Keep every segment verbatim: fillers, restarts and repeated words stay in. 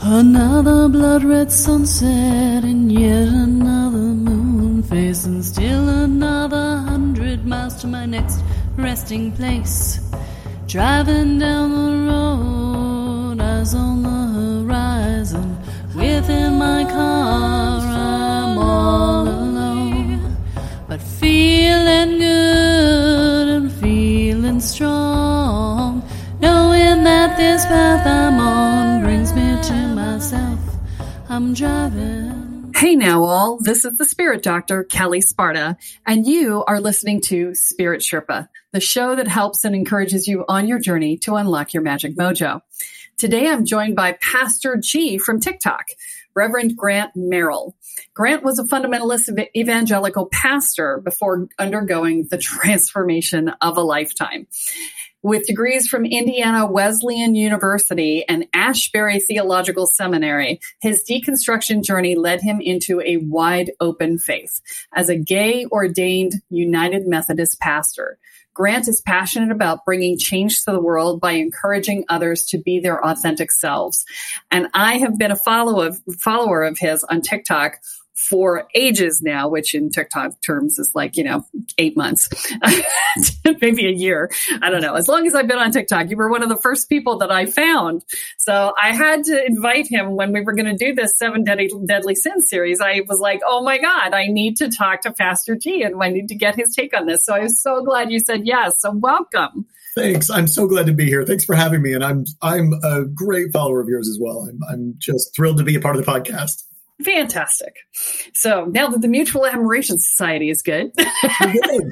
Another blood-red sunset and yet another moon face, and still another hundred miles to my next resting place. Driving down the road, eyes on the horizon. Within my car, I'm all alone, but feeling good and feeling strong, knowing that this path I'm on brings me to myself. I'm driving. Hey now all, this is the Spirit Doctor, Kelly Sparta, and you are listening to Spirit Sherpa, the show that helps and encourages you on your journey to unlock your magic mojo. Today I'm joined by Pastor G from TikTok, Reverend Grant Merrill. Grant was a fundamentalist evangelical pastor before undergoing the transformation of a lifetime. With degrees from Indiana Wesleyan University and Ashbury Theological Seminary, his deconstruction journey led him into a wide open faith. As a gay ordained United Methodist pastor, Grant is passionate about bringing change to the world by encouraging others to be their authentic selves. And I have been a follower of, follower of his on TikTok for ages now, which in TikTok terms is like, you know, eight months, maybe a year. I don't know. As long as I've been on TikTok, you were one of the first people that I found. So I had to invite him when we were going to do this Seven Deadly, Deadly Sins series. I was like, oh my God, I need to talk to Pastor G and I need to get his take on this. So I was so glad you said yes. So welcome. Thanks. I'm so glad to be here. Thanks for having me. And I'm, I'm a great follower of yours as well. I'm, I'm just thrilled to be a part of the podcast. Fantastic. So now that the Mutual Admiration Society is good. good.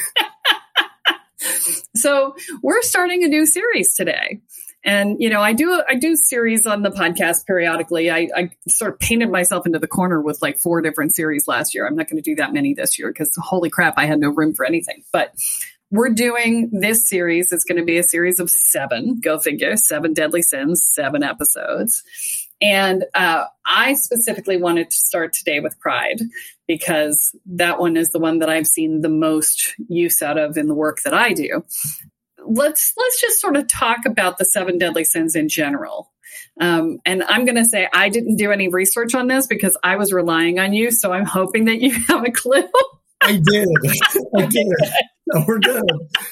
So we're starting a new series today. And, you know, I do I do series on the podcast periodically. I, I sort of painted myself into the corner with like four different series last year. I'm not going to do that many this year because holy crap, I had no room for anything. But we're doing this series. It's going to be a series of seven, go figure, seven deadly sins, seven episodes. And uh, I specifically wanted to start today with pride because that one is the one that I've seen the most use out of in the work that I do. Let's let's just sort of talk about the seven deadly sins in general. Um, and I'm going to say I didn't do any research on this because I was relying on you. So I'm hoping that you have a clue. I did. I did. No, we're good.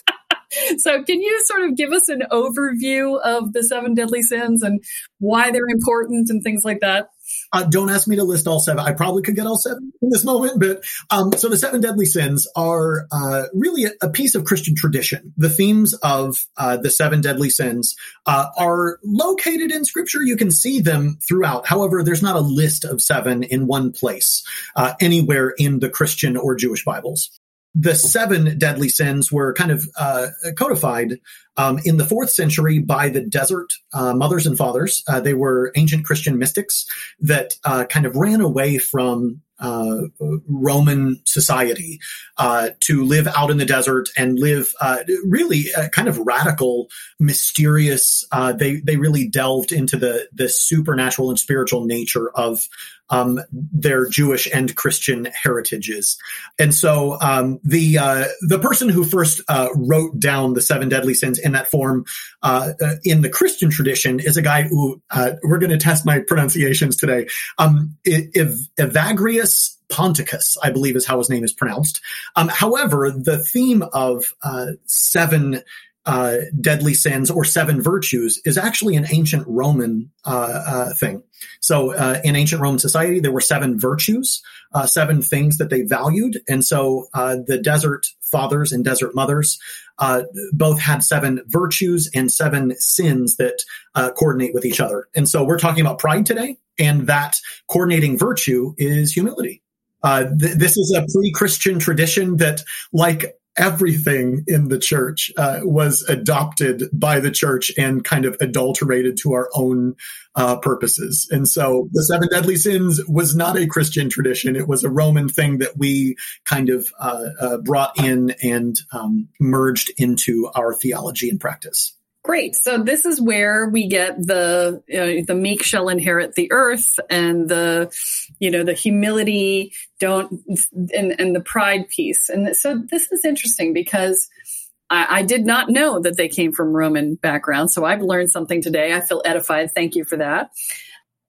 So can you sort of give us an overview of the seven deadly sins and why they're important and things like that? Uh, don't ask me to list all seven. I probably could get all seven in this moment. But um, so the seven deadly sins are uh, really a, a piece of Christian tradition. The themes of uh, the seven deadly sins uh, are located in Scripture. You can see them throughout. However, there's not a list of seven in one place uh, anywhere in the Christian or Jewish Bibles. The seven deadly sins were kind of uh, codified um, in the fourth century by the desert uh, mothers and fathers. Uh, they were ancient Christian mystics that uh, kind of ran away from uh, Roman society uh, to live out in the desert and live uh, really uh, kind of radical, mysterious. Uh, they they really delved into the the supernatural and spiritual nature of Um, their Jewish and Christian heritages. And so um, the uh, the person who first uh, wrote down the seven deadly sins in that form uh, uh, in the Christian tradition is a guy who, uh, we're going to test my pronunciations today, um, Ev- Evagrius Ponticus, I believe is how his name is pronounced. Um, however, the theme of uh, seven uh, deadly sins or seven virtues is actually an ancient Roman uh, uh, thing. So uh, in ancient Roman society, there were seven virtues, uh, seven things that they valued. And so uh, the desert fathers and desert mothers uh, both had seven virtues and seven sins that uh, coordinate with each other. And so we're talking about pride today, and that coordinating virtue is humility. Uh, th- this is a pre-Christian tradition that, like everything in the church, uh, was adopted by the church and kind of adulterated to our own uh, purposes. And so the seven deadly sins was not a Christian tradition. It was a Roman thing that we kind of uh, uh, brought in and um, merged into our theology and practice. Great. So this is where we get the uh, the meek shall inherit the earth, and the you know the humility don't and, and the pride piece. And so this is interesting because I, I did not know that they came from Roman background. So I've learned something today. I feel edified. Thank you for that.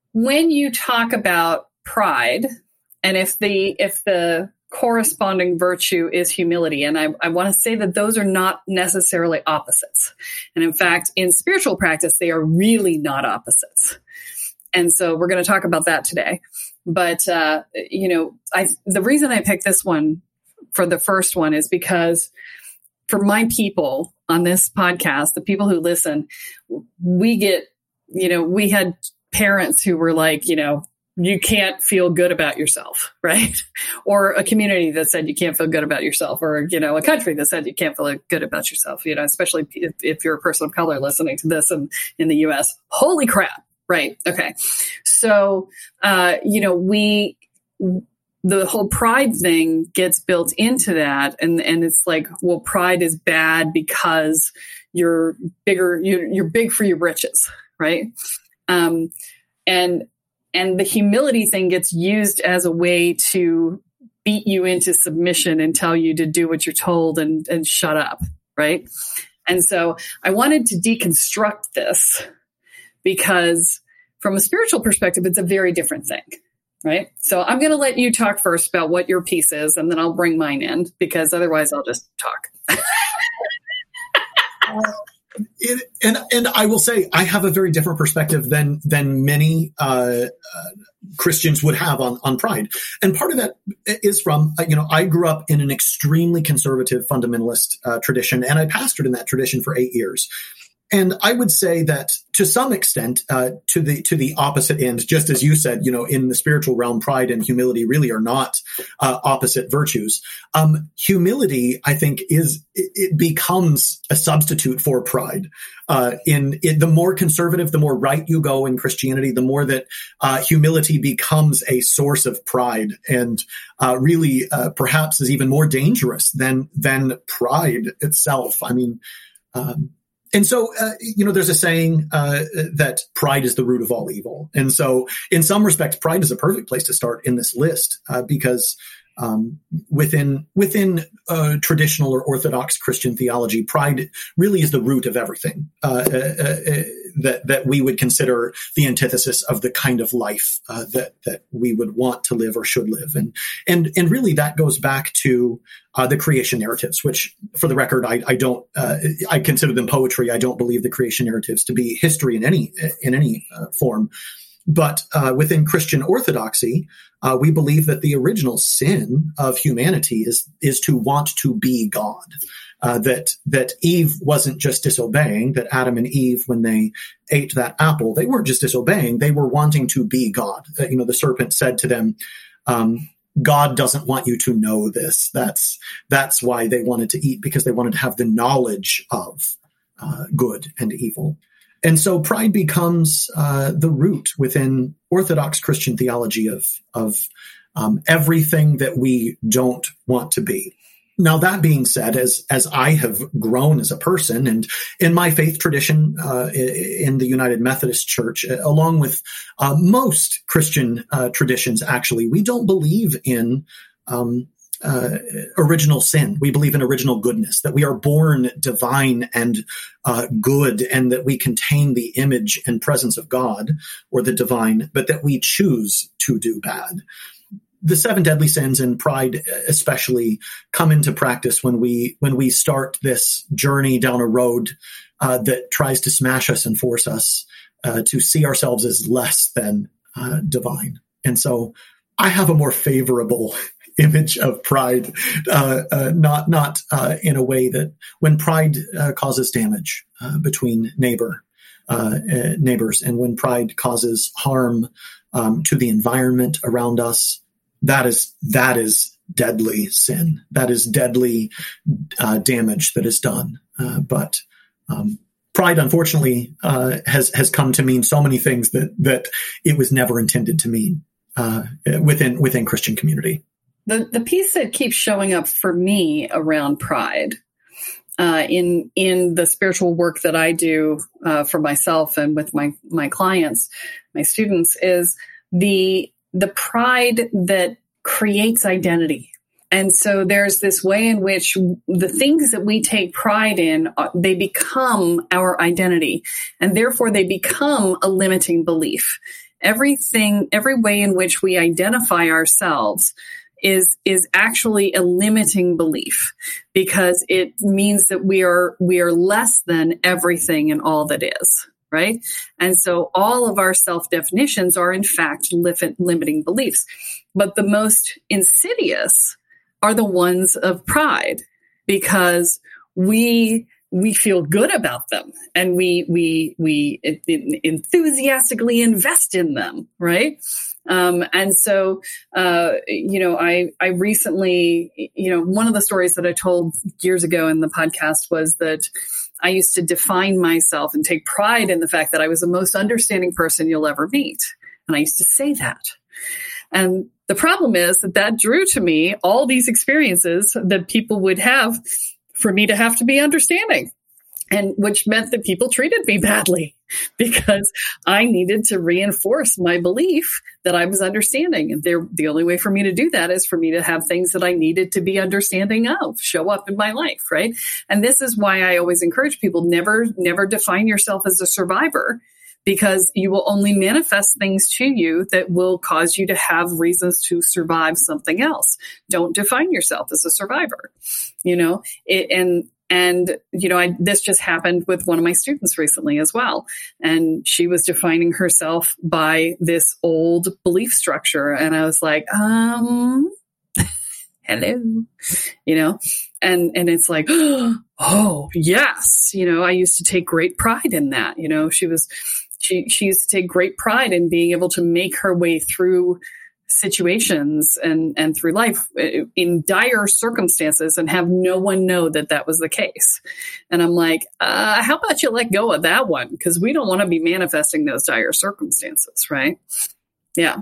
when you talk about pride, and if the if the corresponding virtue is humility, and I, I want to say that those are not necessarily opposites. And in fact, in spiritual practice, they are really not opposites. And so we're going to talk about that today. But, uh, you know, I, the reason I picked this one for the first one is because for my people on this podcast, the people who listen, we get, you know, we had parents who were like, you know, you can't feel good about yourself, right? Or a community that said you can't feel good about yourself, or, you know, a country that said you can't feel good about yourself, you know, especially if, if you're a person of color listening to this in, in the U S. Holy crap. Right. Okay. So, uh, you know, we, the whole pride thing gets built into that. And, and it's like, well, pride is bad because you're bigger, you're, you're big for your britches. Right. Um, and, and the humility thing gets used as a way to beat you into submission and tell you to do what you're told and, and shut up. Right. And so I wanted to deconstruct this, because from a spiritual perspective, it's a very different thing, right? So I'm going to let you talk first about what your piece is, and then I'll bring mine in, because otherwise I'll just talk. it, and and I will say I have a very different perspective than than many uh, uh, Christians would have on on pride, and part of that is from uh, you know I grew up in an extremely conservative fundamentalist uh, tradition, and I pastored in that tradition for eight years. And I would say that to some extent, uh, to the to the opposite end, just as you said, you know, in the spiritual realm, pride and humility really are not uh, opposite virtues. Um, humility, I think, is it, it becomes a substitute for pride. Uh, in it, the more conservative, the more right you go in Christianity, the more that uh, humility becomes a source of pride, and uh, really, uh, perhaps, is even more dangerous than than pride itself. I mean. Um, And so, uh, you know, there's a saying uh, that pride is the root of all evil. And so in some respects, pride is a perfect place to start in this list uh, because um, within within uh, traditional or Orthodox Christian theology, pride really is the root of everything uh, uh, uh, that that we would consider the antithesis of the kind of life uh, that that we would want to live or should live. And and and really that goes back to Uh, the creation narratives, which, for the record, I, I don't. Uh, I consider them poetry. I don't believe the creation narratives to be history in any in any uh, form. But uh, within Christian orthodoxy, uh, we believe that the original sin of humanity is is to want to be God. Uh, that that Eve wasn't just disobeying. That Adam and Eve, when they ate that apple, they weren't just disobeying. They were wanting to be God. Uh, you know, the serpent said to them, Um, God doesn't want you to know this. That's that's why they wanted to eat, because they wanted to have the knowledge of uh, good and evil. And so pride becomes uh, the root within Orthodox Christian theology of of um, everything that we don't want to be. Now, that being said, as as I have grown as a person, and in my faith tradition uh, in the United Methodist Church, along with uh, most Christian uh, traditions, actually, we don't believe in um, uh, original sin. We believe in original goodness, that we are born divine and uh, good, and that we contain the image and presence of God, or the divine, but that we choose to do bad. The seven deadly sins, and pride especially, come into practice when we when we start this journey down a road uh, that tries to smash us and force us uh, to see ourselves as less than uh, divine. And so I have a more favorable image of pride, uh, uh, not not uh, in a way that when pride uh, causes damage uh, between neighbor uh, uh, neighbors, and when pride causes harm um, to the environment around us. That is that is deadly sin. That is deadly uh, damage that is done. Uh, but um, pride, unfortunately, uh, has has come to mean so many things that that it was never intended to mean uh, within within Christian community. The the piece that keeps showing up for me around pride uh, in in the spiritual work that I do uh, for myself and with my my clients, my students, is the the pride that creates identity. And so there's this way in which the things that we take pride in, they become our identity, and therefore they become a limiting belief. everything, every way in which we identify ourselves is is actually a limiting belief, because it means that we are we are less than everything and all that is, right? And so all of our self-definitions are in fact li- limiting beliefs. But the most insidious are the ones of pride, because we we feel good about them and we we we enthusiastically invest in them, right? Um, and so, uh, you know, I I recently, you know, one of the stories that I told years ago in the podcast was that I used to define myself and take pride in the fact that I was the most understanding person you'll ever meet, and I used to say that. And the problem is that that drew to me all these experiences that people would have for me to have to be understanding, and which meant that people treated me badly because I needed to reinforce my belief that I was understanding. And the only way for me to do that is for me to have things that I needed to be understanding of show up in my life, right? And this is why I always encourage people, never, never define yourself as a survivor, because you will only manifest things to you that will cause you to have reasons to survive something else. Don't define yourself as a survivor, you know, it, and, and, you know, I, this just happened with one of my students recently as well. And she was defining herself by this old belief structure. And I was like, um, hello, you know, and, and it's like, oh, yes. You know, I used to take great pride in that. You know, she was, She she used to take great pride in being able to make her way through situations and, and through life in dire circumstances and have no one know that that was the case. And I'm like, uh, how about you let go of that one? Because we don't want to be manifesting those dire circumstances, right? Yeah.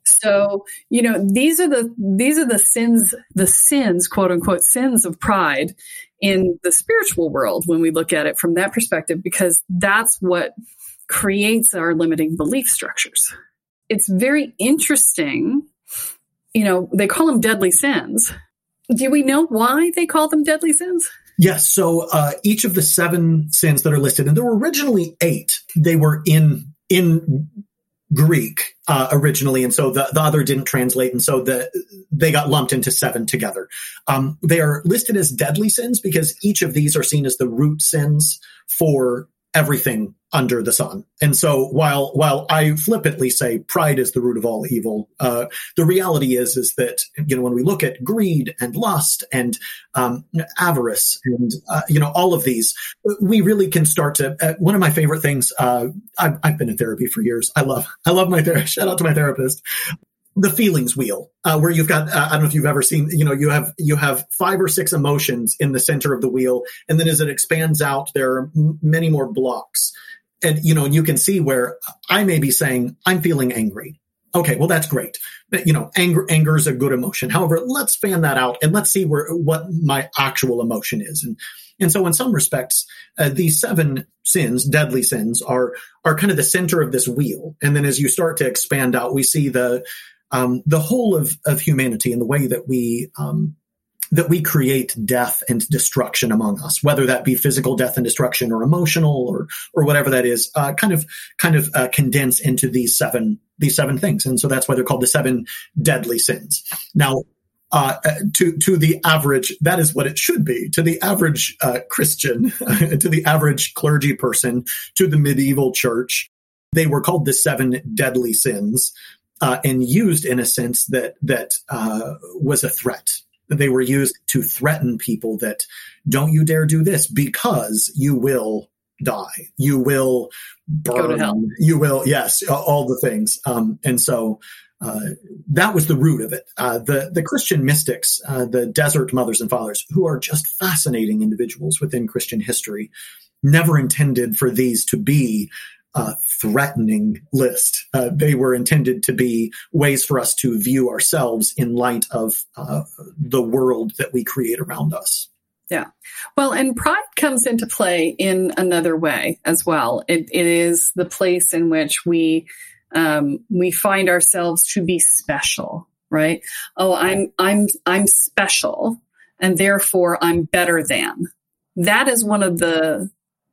So, you know, these are the these are the sins, the sins, quote unquote, sins of pride in the spiritual world when we look at it from that perspective, because that's what creates our limiting belief structures. It's very interesting. You know, they call them deadly sins. Do we know why they call them deadly sins? Yes. So uh, each of the seven sins that are listed, and there were originally eight, they were in in Greek uh, originally, and so the, the other didn't translate, and so the they got lumped into seven together. Um, they are listed as deadly sins because each of these are seen as the root sins for everything under the sun. And so while while I flippantly say pride is the root of all evil, uh, the reality is is that, you know, when we look at greed and lust and um, avarice and, uh, you know, all of these, we really can start to, uh, one of my favorite things, uh, I've, I've been in therapy for years. I love, I love my therapist. Shout out to my therapist. The feelings wheel, uh, where you've got, uh, I don't know if you've ever seen, you know, you have, you have five or six emotions in the center of the wheel. And then as it expands out, there are m- many more blocks. And, you know, you can see where I may be saying, I'm feeling angry. Okay, well, that's great. But, you know, anger, anger is a good emotion. However, let's fan that out and let's see where, what my actual emotion is. And, and so in some respects, uh, these seven sins, deadly sins, are, are kind of the center of this wheel. And then as you start to expand out, we see the, Um, the whole of, of humanity and the way that we, um, that we create death and destruction among us, whether that be physical death and destruction or emotional or, or whatever that is, uh, kind of, kind of, uh, condense into these seven, these seven things. And so that's why they're called the seven deadly sins. Now, uh, to, to the average, that is what it should be. To the average, uh, Christian, to the average clergy person, to the medieval church, they were called the seven deadly sins. Uh, and used in a sense that that uh, was a threat. They were used to threaten people that don't you dare do this because you will die. You will burn. Go to hell. You will, yes, all the things. Um, and so uh, that was the root of it. Uh, the the Christian mystics, uh, the desert mothers and fathers, who are just fascinating individuals within Christian history, never intended for these to be Uh, threatening list. Uh, they were intended to be ways for us to view ourselves in light of uh, the world that we create around us. Yeah. Well, and pride comes into play in another way as well. It, it is the place in which we um, we find ourselves to be special, right? Oh, I'm I'm I'm special, and therefore I'm better than. That is one of the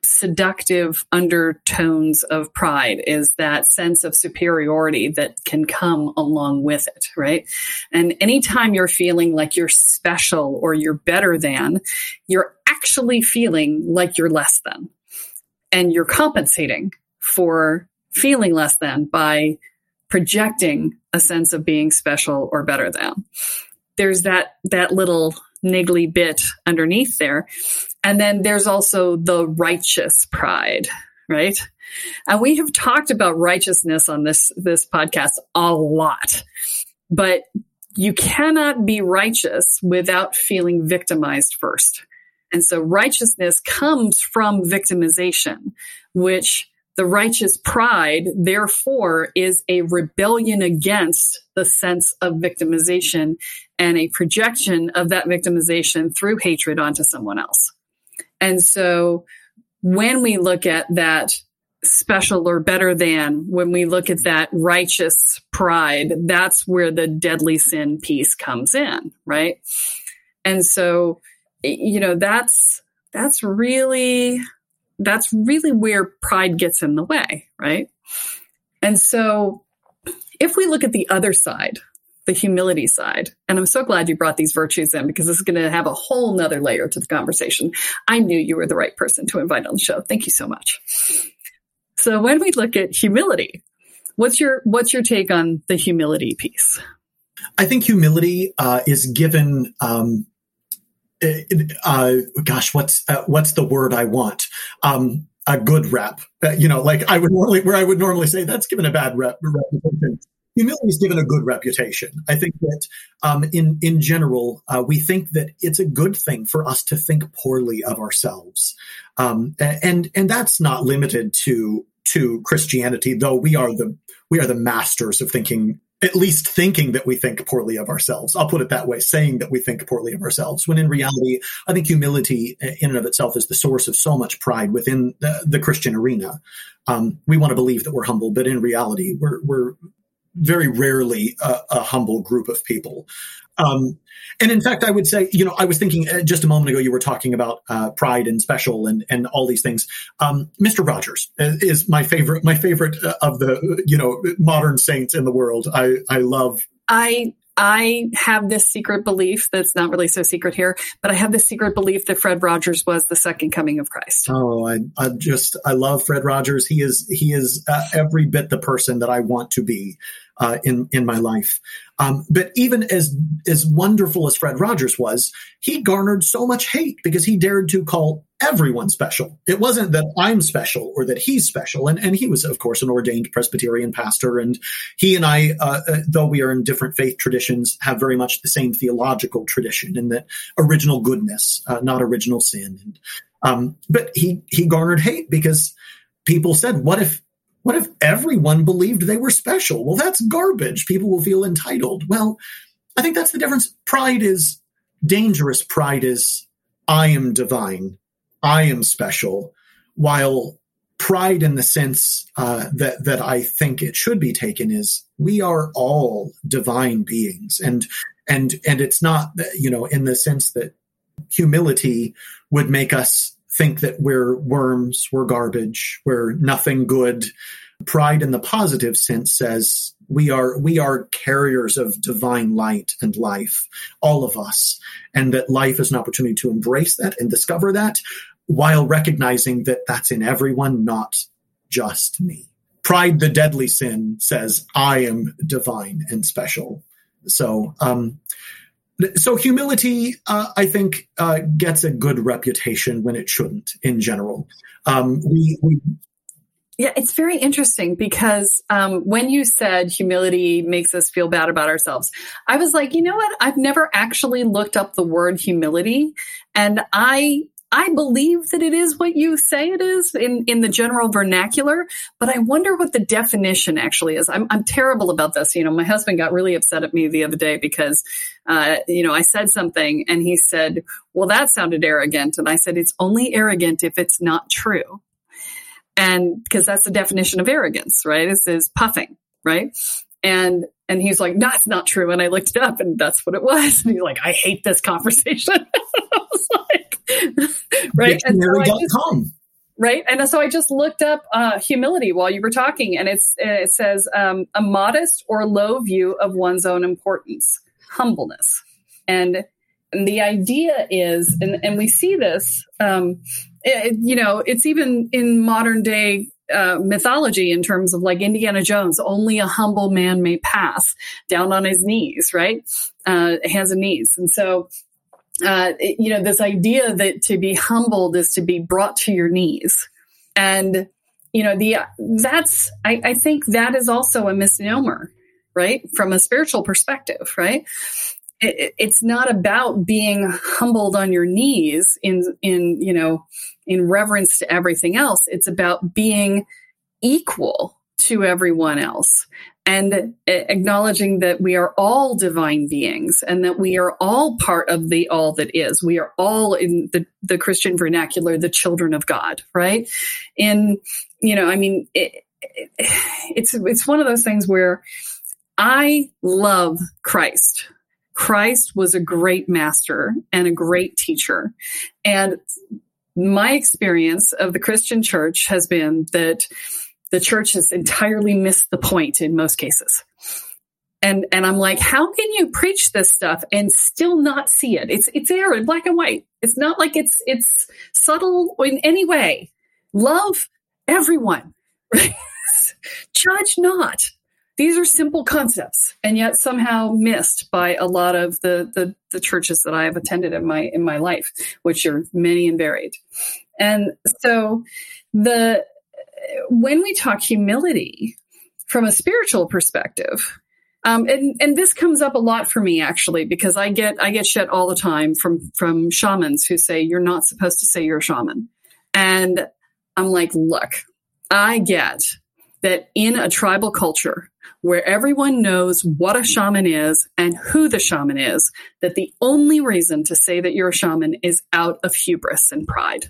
seductive undertones of pride is that sense of superiority that can come along with it, right? And anytime you're feeling like you're special or you're better than, you're actually feeling like you're less than. And you're compensating for feeling less than by projecting a sense of being special or better than. There's that, that little niggly bit underneath there. And then there's also the righteous pride, right? And we have talked about righteousness on this, this podcast a lot, but you cannot be righteous without feeling victimized first. And so righteousness comes from victimization, which the righteous pride, therefore, is a rebellion against the sense of victimization and a projection of that victimization through hatred onto someone else. And so when we look at that special or better than, when we look at that righteous pride, that's where the deadly sin piece comes in, right? And so, you know, that's, that's really, that's really where pride gets in the way, right? And so if we look at the other side, the humility side, and I'm so glad you brought these virtues in because this is going to have a whole nother layer to the conversation. I knew you were the right person to invite on the show. Thank you so much. So when we look at humility, what's your, what's your take on the humility piece? I think humility uh, is given, um, uh, gosh, what's, uh, what's the word I want? Um, a good rep, uh, you know, like I would normally, where I would normally say that's given a bad rep, reputation. Humility is given a good reputation. I think that um, in in general, uh, we think that it's a good thing for us to think poorly of ourselves, um, and and that's not limited to to Christianity. Though we are the we are the masters of thinking, at least thinking that we think poorly of ourselves. I'll put it that way, saying that we think poorly of ourselves. When in reality, I think humility in and of itself is the source of so much pride within the, the Christian arena. Um, we want to believe that we're humble, but in reality, we're we're very rarely a, a humble group of people. Um, and in fact, I would say, you know, I was thinking uh, just a moment ago, you were talking about uh, pride and special and, and all these things. Um, Mister Rogers is my favorite, my favorite of the, you know, modern saints in the world. I, I love. I, I have this secret belief that's not really so secret here, but I have this secret belief that Fred Rogers was the second coming of Christ. Oh, I, I just, I love Fred Rogers. He is, he is uh, every bit the person that I want to be. Uh, in, in my life. Um, but even as, as wonderful as Fred Rogers was, he garnered so much hate because he dared to call everyone special. It wasn't that I'm special or that he's special. And, and he was, of course, an ordained Presbyterian pastor. And he and I, uh, uh, though we are in different faith traditions, have very much the same theological tradition in that original goodness, uh, not original sin. And, um, but he, he garnered hate because people said, what if, What if everyone believed they were special? Well, that's garbage. People will feel entitled. Well, I think that's the difference. Pride is dangerous. Pride is, I am divine. I am special. While pride in the sense uh, that, that I think it should be taken is we are all divine beings. And, and, and it's not, you know, in the sense that humility would make us think that we're worms, we're garbage, we're nothing good. Pride in the positive sense says we are we are carriers of divine light and life, all of us, and that life is an opportunity to embrace that and discover that while recognizing that that's in everyone, not just me. Pride, the deadly sin, says I am divine and special. So, um, So humility, uh, I think, uh, gets a good reputation when it shouldn't in general. Um, we, we, yeah, it's very interesting because um, when you said humility makes us feel bad about ourselves, I was like, you know what? I've never actually looked up the word humility, and I I believe that it is what you say it is in, in the general vernacular, but I wonder what the definition actually is. I'm, I'm terrible about this. You know, my husband got really upset at me the other day because, uh, you know, I said something and he said, well, that sounded arrogant. And I said, it's only arrogant if it's not true. And because that's the definition of arrogance, right? This is puffing, right? And, and he's like, no, it's not true. And I looked it up and that's what it was. And he's like, I hate this conversation. I was like, right. And so I just, right? And so I just looked up uh, humility while you were talking, and it's it says um, a modest or low view of one's own importance, humbleness. And, and the idea is, and, and we see this, um, it, you know, it's even in modern day uh, mythology in terms of like Indiana Jones, only a humble man may pass, down on his knees, right? Uh, hands and knees. And so, uh, it, you know, this idea that to be humbled is to be brought to your knees. And, you know, the, that's, I, I think that is also a misnomer, right? From a spiritual perspective, right? It, it's not about being humbled on your knees in, in, you know, in reverence to everything else. It's about being equal to everyone else and acknowledging that we are all divine beings and that we are all part of the all that is. We are all, in the, the Christian vernacular, the children of God, right? And, you know, I mean, it, it, it's, it's one of those things where I love Christ. Christ was a great master and a great teacher. And my experience of the Christian church has been that the church has entirely missed the point in most cases. And, and I'm like, how can you preach this stuff and still not see it? It's, it's there in black and white. It's not like it's, it's subtle in any way. Love everyone, right? Judge not. These are simple concepts, and yet somehow missed by a lot of the, the, the churches that I have attended in my, in my life, which are many and varied. And so the, when we talk humility from a spiritual perspective, um, and, and this comes up a lot for me actually, because I get, I get shit all the time from, from shamans who say, you're not supposed to say you're a shaman. And I'm like, look, I get that in a tribal culture where everyone knows what a shaman is and who the shaman is, that the only reason to say that you're a shaman is out of hubris and pride.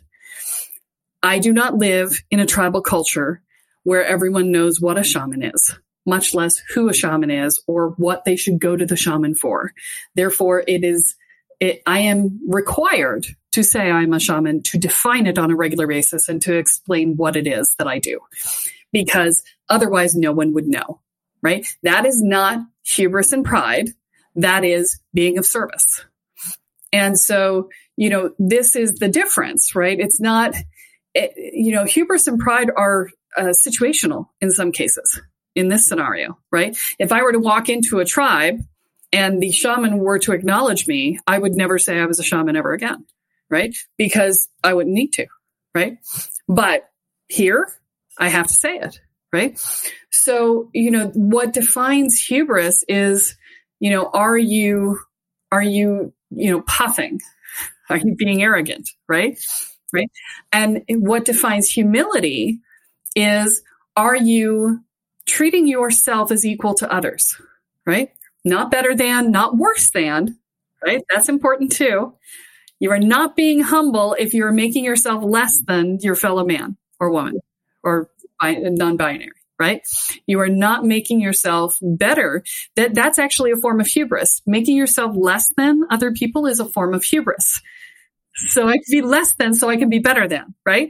I do not live in a tribal culture where everyone knows what a shaman is, much less who a shaman is or what they should go to the shaman for. Therefore, it is, it, I am required to say I'm a shaman, to define it on a regular basis and to explain what it is that I do, because otherwise no one would know. Right? That is not hubris and pride. That is being of service. And so, you know, this is the difference, right? It's not, it, you know, hubris and pride are uh, situational in some cases in this scenario, right? If I were to walk into a tribe and the shaman were to acknowledge me, I would never say I was a shaman ever again, right? Because I wouldn't need to, right? But here, I have to say it. Right. So, you know, what defines hubris is, you know, are you, are you, you know, puffing? Are you being arrogant? Right. Right. And what defines humility is, are you treating yourself as equal to others? Right. Not better than, not worse than. Right. That's important too. You are not being humble if you're making yourself less than your fellow man or woman or non-binary, right? You are not making yourself better. That that's actually a form of hubris. Making yourself less than other people is a form of hubris. So I can be less than so I can be better than, right?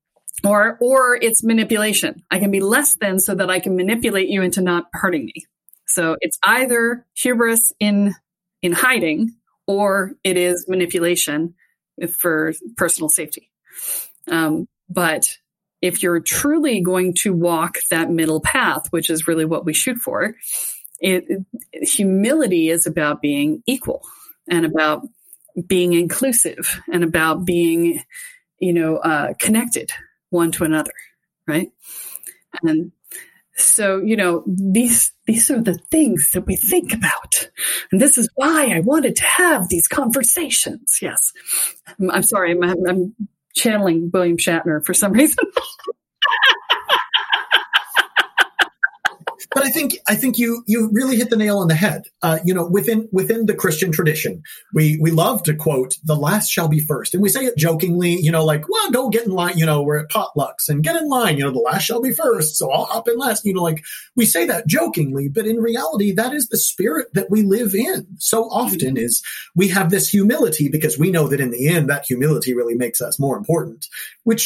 Or or it's manipulation. I can be less than so that I can manipulate you into not hurting me. So it's either hubris in in hiding or it is manipulation for personal safety. Um, but if you're truly going to walk that middle path, which is really what we shoot for, it, it, humility is about being equal and about being inclusive and about being, you know, uh, connected one to another, right? And so, you know, these these are the things that we think about, and this is why I wanted to have these conversations. Yes, I'm, I'm sorry, I'm, I'm channeling William Shatner for some reason. But I think I think you you really hit the nail on the head. Uh, you know, within within the Christian tradition, we we love to quote, "The last shall be first," and we say it jokingly. You know, like, "Well, go get in line." You know, we're at potlucks and get in line. You know, the last shall be first, so I'll hop in last. You know, like we say that jokingly, but in reality, that is the spirit that we live in. So often is we have this humility because we know that in the end, that humility really makes us more important, which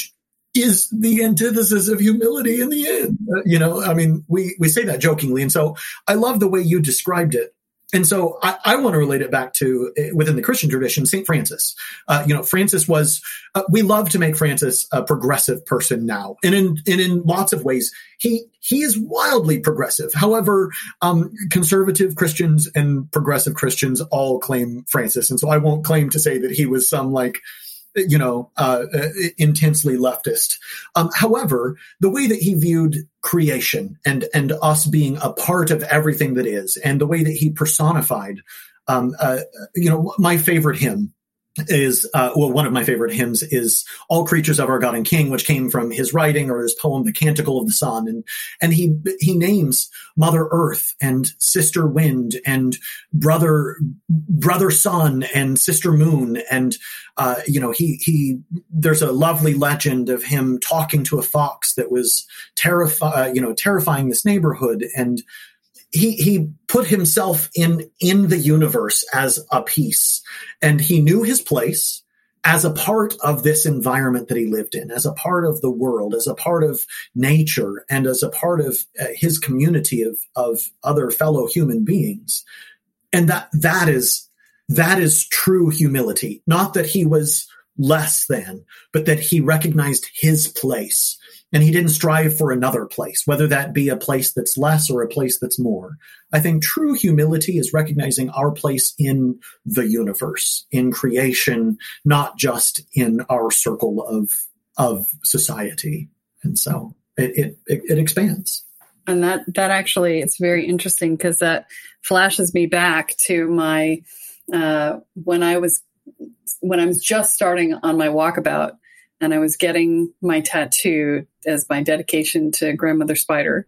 is the antithesis of humility in the end. Uh, you know, I mean, we, we say that jokingly. And so I love the way you described it. And so I, I want to relate it back to uh, within the Christian tradition, Saint Francis. Uh, you know, Francis was, uh, we love to make Francis a progressive person now. And in, and in lots of ways, he, he is wildly progressive. However, um, conservative Christians and progressive Christians all claim Francis. And so I won't claim to say that he was some like, you know, uh, uh, intensely leftist. Um, however, the way that he viewed creation and, and us being a part of everything that is, and the way that he personified, um, uh, you know, my favorite hymn is, uh, well, one of my favorite hymns is All Creatures of Our God and King, which came from his writing or his poem, The Canticle of the Sun. And, and he, he names Mother Earth and Sister Wind and brother, brother Sun and Sister Moon. And, uh, you know, he, he, there's a lovely legend of him talking to a fox that was terrify, uh, you know, terrifying this neighborhood. And, He he put himself in in the universe as a piece, and he knew his place as a part of this environment that he lived in, as a part of the world, as a part of nature, and as a part of uh, his community of of other fellow human beings. And that that is that is true humility. Not that he was less than, but that he recognized his place. And he didn't strive for another place, whether that be a place that's less or a place that's more. I think true humility is recognizing our place in the universe, in creation, not just in our circle of of society. And so it it, it expands. And that that actually, it's very interesting because that flashes me back to my uh, when I was when I was just starting on my walkabout. And I was getting my tattoo as my dedication to Grandmother Spider.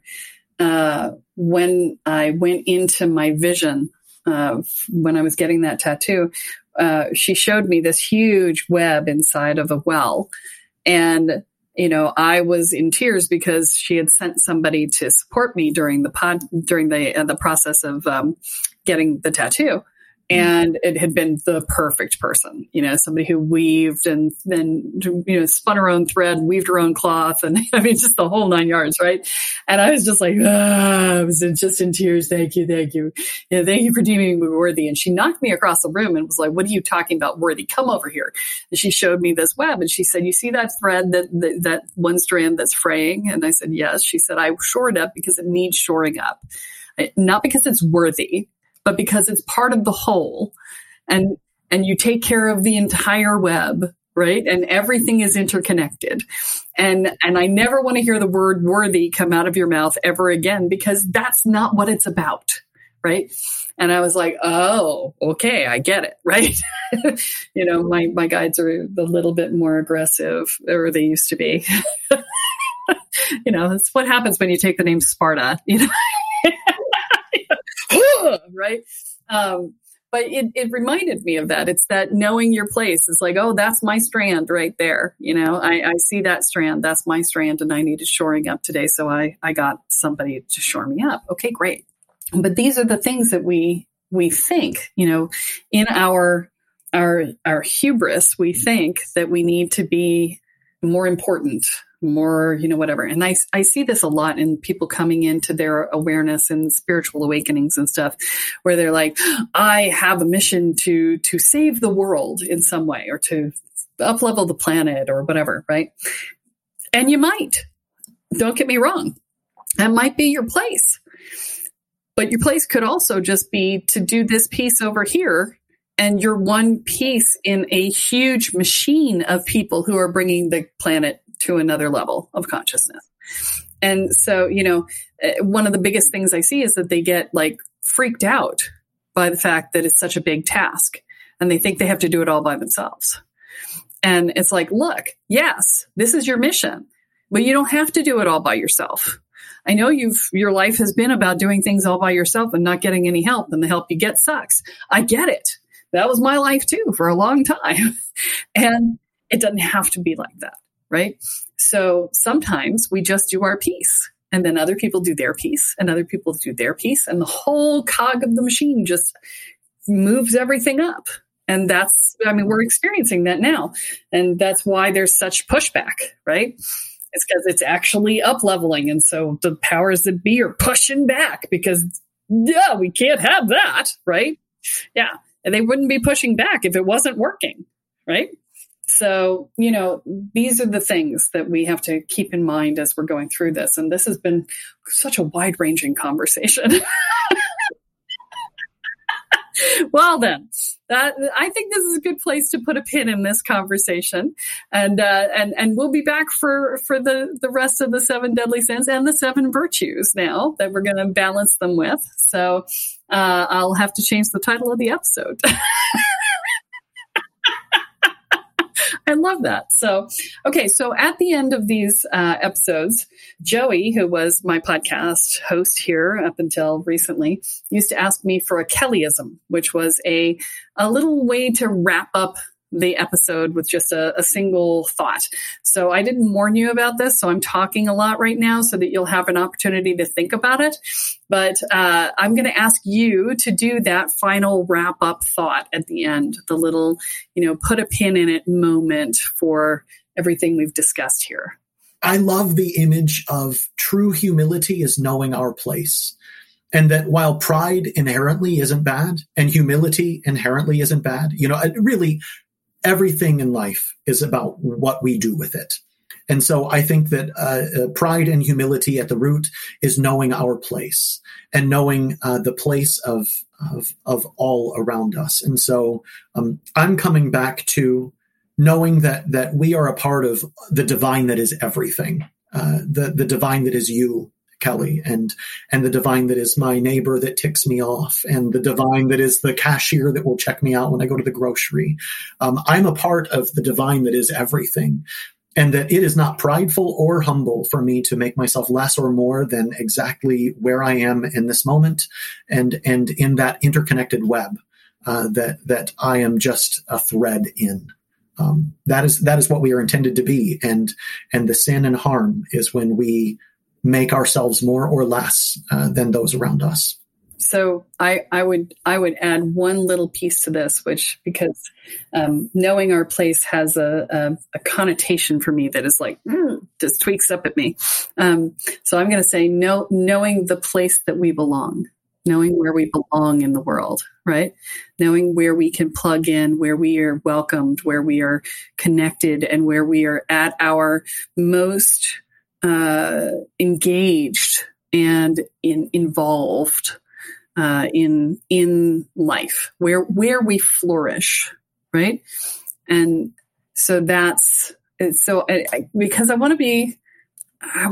Uh, when I went into my vision, uh, when I was getting that tattoo, uh, she showed me this huge web inside of a well. And, you know, I was in tears because she had sent somebody to support me during the pod, during the, uh, the process of, um, getting the tattoo. And it had been the perfect person, you know, somebody who weaved and then, you know, spun her own thread, weaved her own cloth. And I mean, just the whole nine yards. Right. And I was just like, ah, I was just in tears. Thank you. Thank you. Yeah, thank you for deeming me worthy. And she knocked me across the room and was like, what are you talking about, worthy? Come over here. And she showed me this web and she said, you see that thread, that, that, that one strand that's fraying? And I said, yes. She said, I shore it up because it needs shoring up, not because it's worthy, but because it's part of the whole, and, and you take care of the entire web, right? And everything is interconnected. And, and I never want to hear the word worthy come out of your mouth ever again, because that's not what it's about, right? And I was like, oh, okay, I get it, right? You know, my, my guides are a little bit more aggressive, or they used to be. You know, that's what happens when you take the name Sparta, you know? Right. Um, but it, it reminded me of that. It's that knowing your place. It's like, oh, that's my strand right there. You know, I, I see that strand. That's my strand. And I needed shoring up today. So I, I got somebody to shore me up. Okay, great. But these are the things that we, we think, you know, in our, our, our hubris, we think that we need to be more important, more, you know, whatever. And I, I see this a lot in people coming into their awareness and spiritual awakenings and stuff, where they're like, I have a mission to, to save the world in some way, or to up-level the planet or whatever. Right. And you might, don't get me wrong. That might be your place, but your place could also just be to do this piece over here. And you're one piece in a huge machine of people who are bringing the planet to another level of consciousness. And so, you know, one of the biggest things I see is that they get like freaked out by the fact that it's such a big task, and they think they have to do it all by themselves. And it's like, look, yes, this is your mission, but you don't have to do it all by yourself. I know you've, your life has been about doing things all by yourself and not getting any help, and the help you get sucks. I get it. That was my life too for a long time. And it doesn't have to be like that. Right. So sometimes we just do our piece, and then other people do their piece, and other people do their piece. And the whole cog of the machine just moves everything up. And that's, I mean, we're experiencing that now. And that's why there's such pushback, right? It's because it's actually up leveling. And so the powers that be are pushing back because, yeah, we can't have that, right? Yeah. And they wouldn't be pushing back if it wasn't working, right? So, you know, these are the things that we have to keep in mind as we're going through this. And this has been such a wide-ranging conversation. Well, then, that, I think this is a good place to put a pin in this conversation, and uh, and and we'll be back for for the the rest of the seven deadly sins and the seven virtues now that we're going to balance them with. So uh, I'll have to change the title of the episode. I love that. So, okay. So at the end of these uh, episodes, Joey, who was my podcast host here up until recently, used to ask me for a Kellyism, which was a, a little way to wrap up the episode with just a, a single thought. So I didn't warn you about this. So I'm talking a lot right now so that you'll have an opportunity to think about it. But uh, I'm going to ask you to do that final wrap up thought at the end, the little, you know, put a pin in it moment for everything we've discussed here. I love the image of true humility is knowing our place. And that while pride inherently isn't bad and humility inherently isn't bad, you know, it really, everything in life is about what we do with it. And so I think that uh, uh, pride and humility at the root is knowing our place and knowing uh, the place of, of of all around us. And so um, I'm coming back to knowing that that we are a part of the divine that is everything, uh, the the divine that is you, Kelly, and and the divine that is my neighbor that ticks me off, and the divine that is the cashier that will check me out when I go to the grocery. Um, I'm a part of the divine that is everything, and that it is not prideful or humble for me to make myself less or more than exactly where I am in this moment, and and in that interconnected web uh, that that I am just a thread in. Um, that is that is what we are intended to be, and and the sin and harm is when we make ourselves more or less uh, than those around us. So I, I would I would add one little piece to this, which because um, knowing our place has a, a, a connotation for me that is like mm, just tweaks up at me. Um, so I'm going to say know, knowing the place that we belong, knowing where we belong in the world, right? Knowing where we can plug in, where we are welcomed, where we are connected, and where we are at our most Uh, engaged and in, involved uh, in in life, where where we flourish, right? And so that's so I, I, because I want to be. I,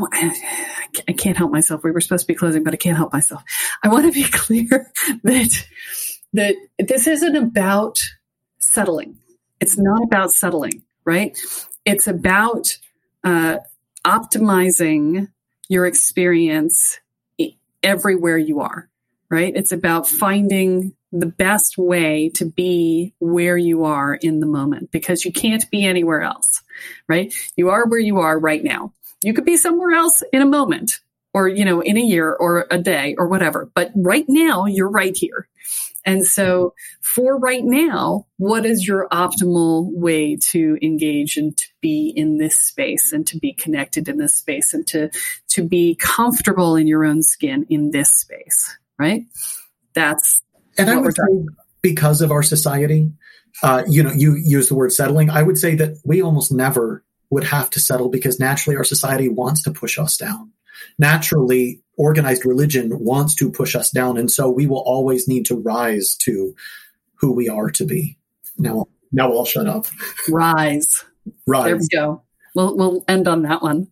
I can't help myself. We were supposed to be closing, but I can't help myself. I want to be clear that that this isn't about settling. It's not about settling, right? It's about uh, optimizing your experience everywhere you are, right? It's about finding the best way to be where you are in the moment, because you can't be anywhere else, right? You are where you are right now. You could be somewhere else in a moment, or, you know, in a year or a day or whatever, but right now you're right here. And so for right now, what is your optimal way to engage and to be in this space and to be connected in this space and to, to be comfortable in your own skin in this space, right? That's and what I would we're talking about. Because of our society, uh, you know, you use the word settling. I would say that we almost never would have to settle because naturally our society wants to push us down. Naturally, organized religion wants to push us down. And so we will always need to rise to who we are to be. Now, now I'll shut up. Rise. Rise. There we go. We'll, we'll end on that one.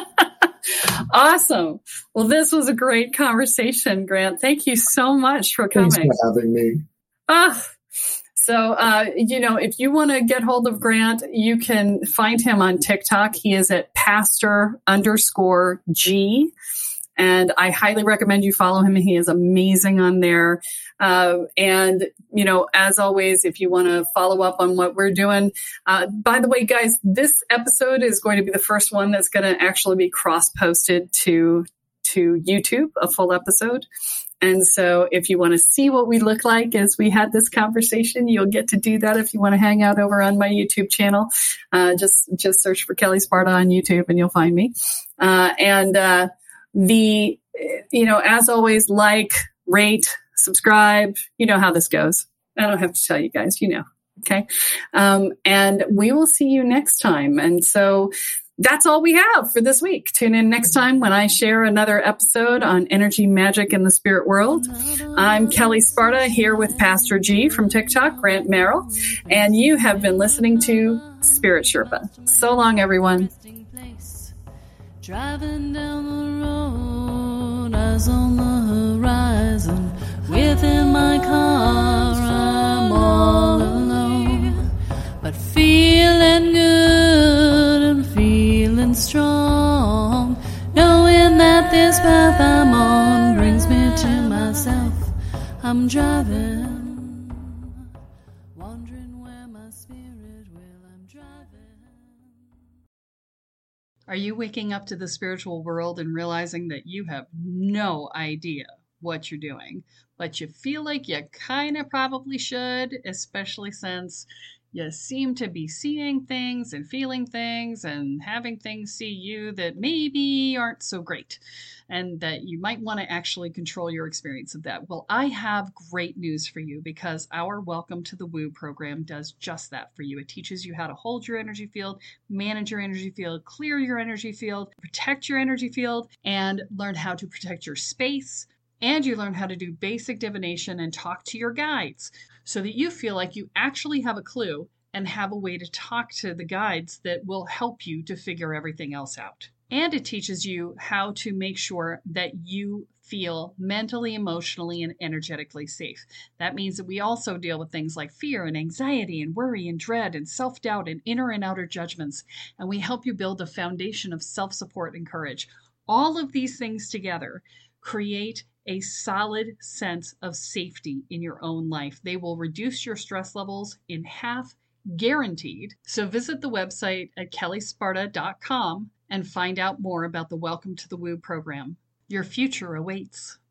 Awesome. Well, this was a great conversation, Grant. Thank you so much for coming. Thanks for having me. Ah, So, uh, you know, if you want to get hold of Grant, you can find him on TikTok. He is at pastor underscore G. And I highly recommend you follow him. He is amazing on there. Uh, and, you know, as always, if you want to follow up on what we're doing, uh, by the way, guys, this episode is going to be the first one that's going to actually be cross-posted to, to YouTube, a full episode. And so if you want to see what we look like as we had this conversation, you'll get to do that if you want to hang out over on my YouTube channel. Uh, just, just search for Kelly Sparta on YouTube and you'll find me. Uh, and, uh, the, you know, as always, like, rate, subscribe. You know how this goes. I don't have to tell you guys, you know. Okay. Um, and we will see you next time. And so that's all we have for this week. Tune in next time when I share another episode on energy, magic, and the spirit world. I'm Kelly Sparta here with Pastor G from TikTok, Grant Merrill, and you have been listening to Spirit Sherpa. So long, everyone. Driving down the road, eyes on the horizon. Within my car, I'm all alone, but feeling good and feeling strong, knowing that this path I'm on brings me to myself. I'm driving, wondering where my spirit will. I'm driving. Are you waking up to the spiritual world and realizing that you have no idea what you're doing, but you feel like you kind of probably should, especially since you seem to be seeing things and feeling things and having things see you that maybe aren't so great, and that you might want to actually control your experience of that? Well, I have great news for you, because our Welcome to the Woo program does just that for you. It teaches you how to hold your energy field, manage your energy field, clear your energy field, protect your energy field, and learn how to protect your space. And you learn how to do basic divination and talk to your guides so that you feel like you actually have a clue and have a way to talk to the guides that will help you to figure everything else out. And it teaches you how to make sure that you feel mentally, emotionally, and energetically safe. That means that we also deal with things like fear and anxiety and worry and dread and self-doubt and inner and outer judgments. And we help you build a foundation of self-support and courage. All of these things together create a solid sense of safety in your own life. They will reduce your stress levels in half, guaranteed. So visit the website at kelly sparta dot com and find out more about the Welcome to the Woo program. Your future awaits.